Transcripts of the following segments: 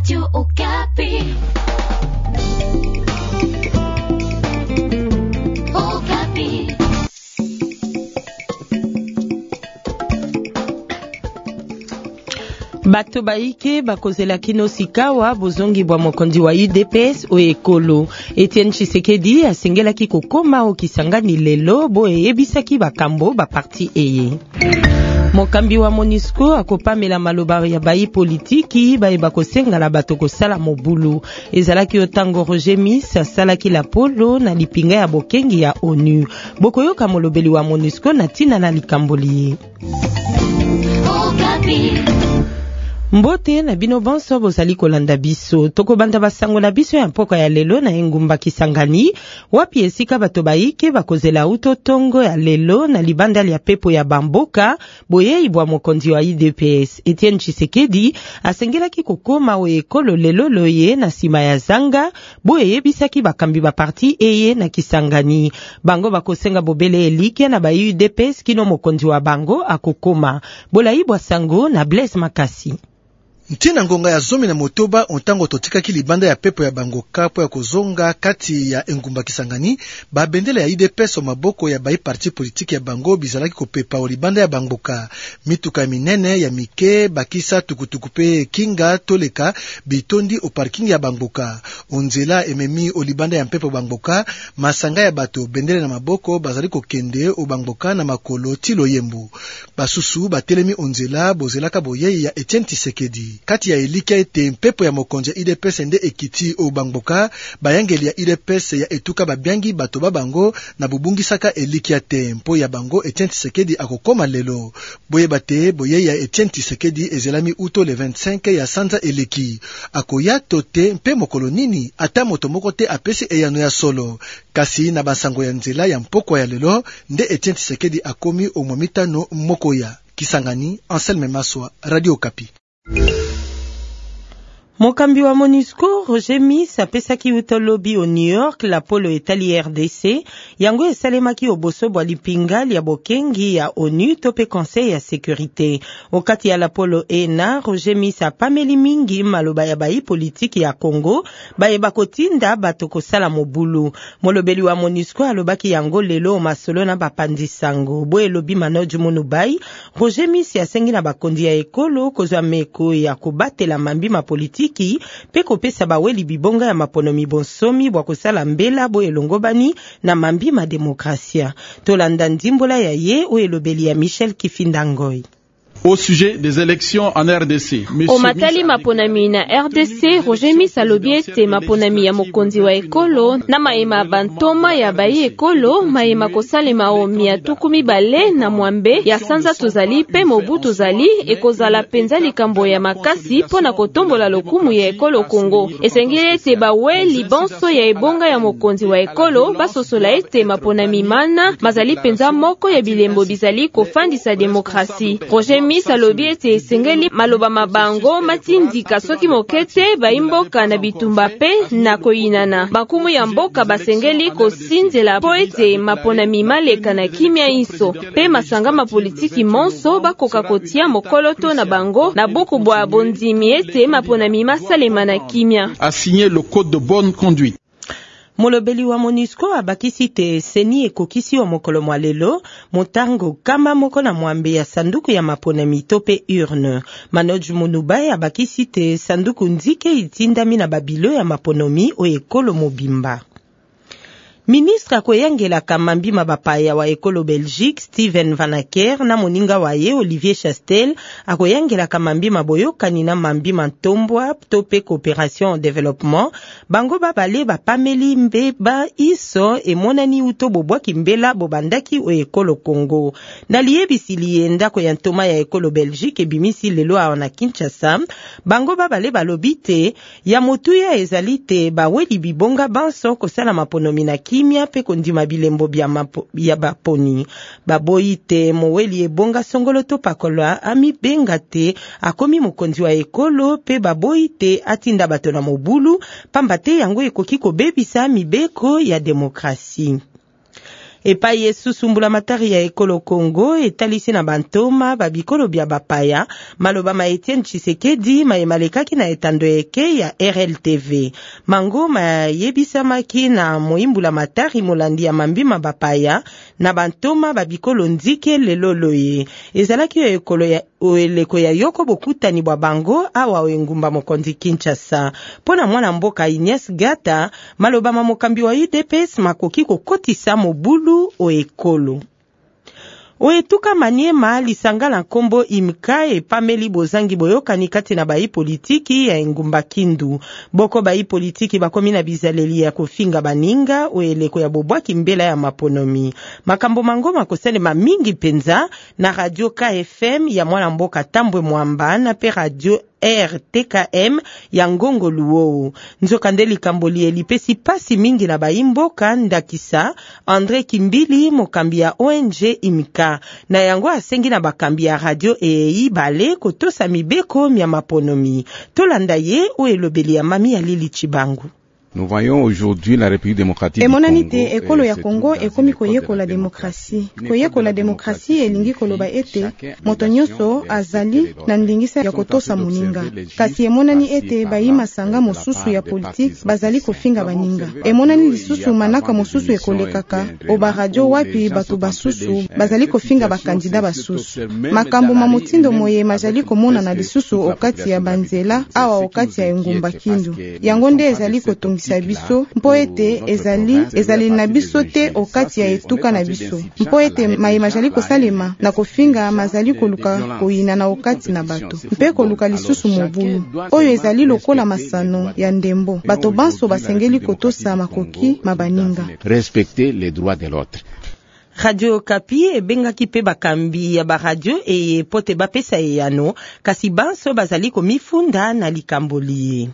Radio Okapi. Okapi. Bato baike bakozela kino sikawa bozongi bwa mokonzi wa UDPS o ekolo. Etienne Tshisekedi asengelaki kokoma o Kisangani lelo bo eyebisaki bakambo ba parti eye. Mokambi wa MONUSCO akopamela maloba ya bayi politiki bayeba kosengala bato kosala mobulu. Ezalaki otango Roger Miss asalaki la polo na lipinga ya bokengi ya ONU. Bokoyoka molobeli wa MONUSCO na tina na likamboli. Mbote na bino bonso bozali kolanda biso. Toko banda basango na biso ya mpoka ya lelo na engumba Kisangani. Wapi esika bato baike bakozela utotongo ya lelo na libanda ya pepo ya Bamboka. Boye ibwa mokonzi wa UDPS. Etienne Tshisekedi asengelaki kokoma o ekolo lelo loye na sima ya zanga. Boye yebisaki bakambi ba parti eye na Kisangani. Bango bakosenga bobele elike na ba UDPS kino mokonzi wa bango akokoma. Bola ibwa sango na Blaise Makasi. Ntina ngonga ya zomi na motoba ontango totikaki libanda ya pepo ya Bangoka po ya kozonga kati ya engumba Kisangani babendele ya UDPS maboko ya bai parti politiki ya bango bizalaki kopepa o libanda ya Bangoka mituka minene ya mike bakisa tukutuku pe kinga toleka bitondi o parking ya Bangoka onzela ememi o libanda ya pepo Bangoka masanga ya bato bendele na maboko bazali kokende o Bangoka na makolo tilo yembu basusu batelemi onzela bozelaka boye ya Etienne Tshisekedi. Kati ya elika ete mpepo ya mokonzi ya UDPS nde ekiti o Bangoka bayangeli ya UDPS ya etuka babyangi bato babango na bubungisaka elika te mpo ya bango Etienne Tshisekedi akokoma lelo boye bate boye ya Etienne Tshisekedi ezelami uto le 25 ya sanza eleki akoya tote mpe mokolo nini ata moto moko te apesi eyano ya solo kasi na basango ya nzela ya mpoko ya lelo nde Etienne Tshisekedi akomi o momitano moko ya Kisangani. Anselme Maswa, Radio Okapi. Mokambi wa MONUSCO Roger Miss apesaki utolobi o New York la polo etali RDC yango esalemaki oboso bwa lipinga ya bokengi ya ONU tope conseil ya sécurité. Okati ya la polo ena Roger Miss apameli mingi maloba ya bayi politiki ya Congo bayeba kotinda bato kosala mobulu. Molobeli wa MONUSCO alobaki yango lelo masolo na bapandi sango. Bo elobi Manoj Munubai Roger Miss yasengi na bakondi ya ekolo kozwa meko ya kobatela mambi ma politiki pe kopesa baweli bibonga ya maponomi bonsomi bwa kosala mbela bo elongobani na mambi ma demokrasia. Tolanda ndimbola ya ye o elobeli ya Michel Kifindangoi. Au sujet des élections en RDC. O matali maponami na RDC, Roger Miss alobi ete maponami ya mokonzi wa ekolo na maema bantoma ya bayi ekolo maema kosalema o miatuku mibale na mwambe ya sanza tozali pe mobu tozali ekozala penza likambo ya makasi pona kotombola lokumu ya ekolo Congo. Esengi ete bawe libonso ya ebonga ya mokonzi wa ekolo basosola ete maponami mana mazali penza moko ya bilembo bizali kofandisa demokrasi. Roger Miss alobi ete esengeli maloba mabango matindika soki mokete baimboka na bitumba pe na koyinana. Bakumu ya mboka basengeli kosinzela po ete maponami maleka na kimia inso pe masanga ma politiki monso bakoka kotia mokoloto na bango na buku bwa bondimi ete maponami masalema na kimia. A signé le code de bonne conduite. Molobeli wa MONUSCO abakisi te seni ekokisi wa mokolo mwa lelo motango kama moko na mwambe ya sanduku ya maponami tope urne. Manoj Munubai abakisi te sanduku nzike itindami na babilo ya maponomi o ekolo mobimba. Ministre akoyangela kamambi mabapaya wa ekolo Belgique Steven Van Acker na moninga waye Olivier Chastel akoyangela kamambi maboyokani na mambi mantombwa tope coopération développement bango babale bapameli mbeba iso emonani uto bobwaki mbela bobandaki o ekolo Congo na liyebisi liyenda ko yantoma ya ekolo Belgique ebimisi lelo aona Kinshasa bango babale balobite ya motuya ezalite baweli bibonga banso kosala maponomi na kimia pe kondima bilembo ya baponi. Baboite moweli ebonga songolo to pakola ami bengate akomi mokonzi wa ekolo pe baboite atinda bato na mobulu pambate yango ekoki kobebisa mibeko ya demokrasi. Epa Yesu sumbula matari ya ekolo Kongo etalisi na bantoma babikolo bya bapaya maloba ma Etienne Tshisekedi mayemalekaki na etando eke ya RLTV. Mango mayebisamaki na moimbula matari molandi ya mambima bapaya na bantoma babikolo nzike lelo loye. Ezalaki yo ekolo ya oeleko ya yoko bokutani bwa bango awa oengumba mokonzi Kinshasa. Pona mwana mboka Ignace Gata maloba mamokambi wa UDPS makoki kokotisa mobulu o ekolo. Oetuka Maniema lisanga nkombo imka epameli bozangi boyokani kati na bayi politiki ya engumba Kindu. Boko bayi politiki bakomi na bizaleli ya kofinga baninga oeleko ya bobwaki mbela ya maponomi. Makambo mango makosele mamingi penza na radio KFM ya mwana mboka Tambwe Mwamba na pe radio RTKM ya Ngongo Luo. Nzokande likamboli elipesi pasi mingi na baimboka ndakisa André Kimbili mokambi ya ONG Imka. Na yango asengi na bakambi ya radio EI bale kotosa mibeko mya maponomi. Tolanda ye o elobeli ya mami ya Lili Chibangu. Nous voyons aujourd'hui la République démocratique du Congo. Emonanite ekolo ya Congo ekomi koyeko la demokrasi. Koyeko la demokrasi elingi koloba ete moto nyonso azali na ndingisa ya kotosa moninga. Kasi emonani ete bayima sanga mosusu ya politique bazali kofinga baninga. Emonani lisusu manaka mosusu ekolekaka oba radio wapi batu basusu bazali kofinga bakandida basusu. Makambo mamotindo moye mazali komona na lisusu okati ya banzela awa okati ya engumba Kindu. Yango nde ezali kotongi biso mpo ete ezali na biso te okati ya etuka na biso mpo ete mayemajali kosalema na kofinga mazali koluka koyina na okati na bato mpe koluka lisusu mobulu oyo ezali lokola masano ya ndembo bato banso basengeli kotosa makoki mabaninga respecter les droits de l'autre. Radio Kapi ebengaki pe bakambi ya ba radio pote bapesa eyano kasi banso bazali komifunda na likamboli.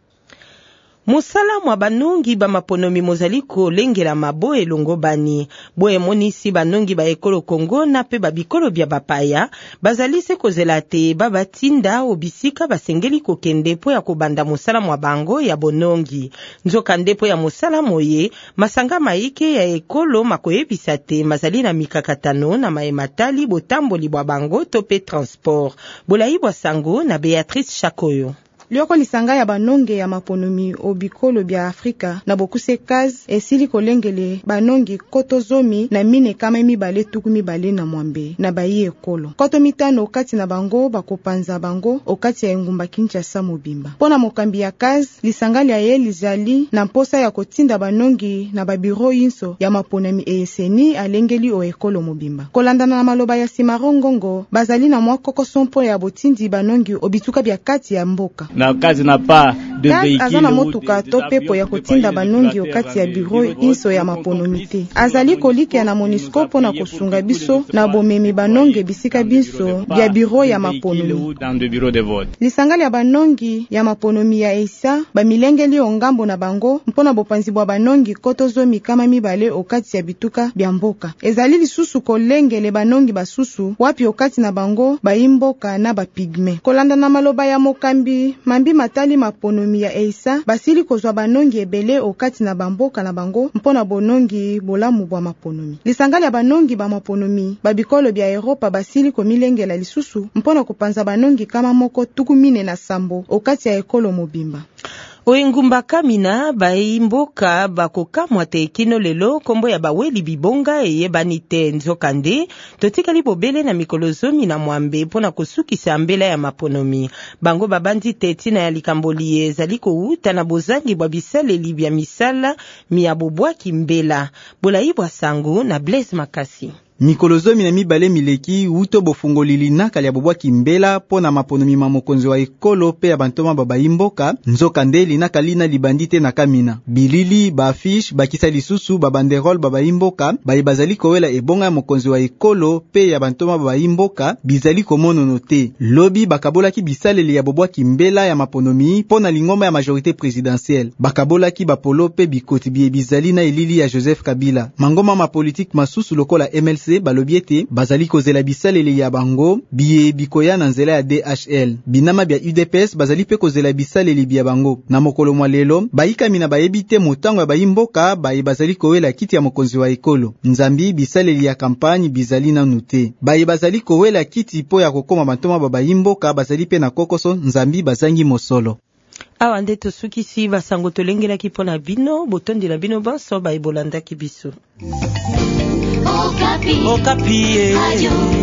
Musala mwa banongi ba maponomi mozali kolengela mabo elongo bani. Boye monisi banongi ba ekolo Kongo na pe babikolo bya bapaya. Bazali se kozela te babatinda obisika basengeli kokende po ya kobanda musala mwa bango ya bonongi. Nzoka ndepo ya musala moye, masanga maike ya ekolo makoyebisa te mazali na mikakatano na maematali botamboli bwa bango tope transport. Bolai bwa sango na Beatrice Chakoyo. Lioko lisanga ya banonge ya maponomi obikolo bya Afrika na bokuse kazi esili kolengele banongi koto zomi na mine kama mibale tuku mibale na mwambe na bayi ekolo. Koto mitano okati na bango bakopanza bango okati ya engumba Kinshasa mobimba. Pona mokambi ya kazi lisangali ya ye lizali na mposa ya kotinda banongi na babiro yinso ya maponomi eseni alengeli o ekolo mobimba. Kolandana na maloba ya Simarongongo bazali na mwa kokosompo ya botindi banongi obituka bya kati ya mboka. Na kazi na pa de véhicule azana motuka to pepo ya kotinda banongi okati ya bureau inso ya maponomite azali kolike na MONUSCO pona kosunga biso na bomemi banongi bisika biso bya bureau ya maponomi lisangali ya banongi ya maponomi ya Eisa bamilengeli ongambo na bango mpona bopanzi bwa banongi koto zomi kama mibale okati ya bituka bya mboka ezali lisusu kolengele banongi basusu wapi okati na bango baimboka na bapigme kolanda na maloba ya mokambi mambi matali maponomi ya Eisa basili kozwa banongi ebele okati na bamboka na bango mpona bonongi bolamu bwa maponomi lisangali ya banongi ba maponomi babikolo bya Europa basili komilengela lisusu mpona kupanza banongi kama moko tukumine na sambo okati ya ekolo mobimba. Oengumba Kamina baimboka bakokamwa te kino lelo kombo ya baweli bibonga eyebani te nzokande totikali bobele na mikolo zomi na mwambe pona kosukisa mbela ya maponomi bango babandi te tina ya likamboli ezali kouta na bozangi bwa bisaleli bya misala miya bobwaki mbela bolai bwa sango na Blaise Makasi. Mikolo zomi na mibale mileki uto bofungolili nakali ya bobwaki mbela pona maponomi mamokonzi wa ekolo pe ya bantoma babaimboka nzoka nde nakali na libandi te na Kamina bilili bafiche bakisa lisusu babanderole babaimboka bazali kowela ebonga ya mokonzi wa ekolo pe ya bantoma babaimboka bizali komonono te lobi bakabolaki bisaleli ya bobwaki mbela ya maponomi pona lingomba ya majorité présidentielle bakabolaki bapolo pe bikoti bizali na elili ya Joseph Kabila mangoma ma politique masusu lokola MLC FARDC balobi ete bazali kozela bisaleli ya bango biye bikoya na nzela ya DHL. Binama bya UDPS bazali pe kozela bisaleli bya bango. Na mokolo mwa lelo bayikami na bayebi te motango ya bayimboka baye bazali kowela kiti ya mokonzi wa ekolo. Nzambi bisaleli ya kampagne bizali nanu te. Baye bazali kowela kiti po ya kokoma bantoma bayimboka bazali pe na kokoso nzambi bazangi mosolo. Awa nde tosukisi basango tolengelaki mpona bino botondela bino banso baye bolandaki biso. Okapi. Okapi.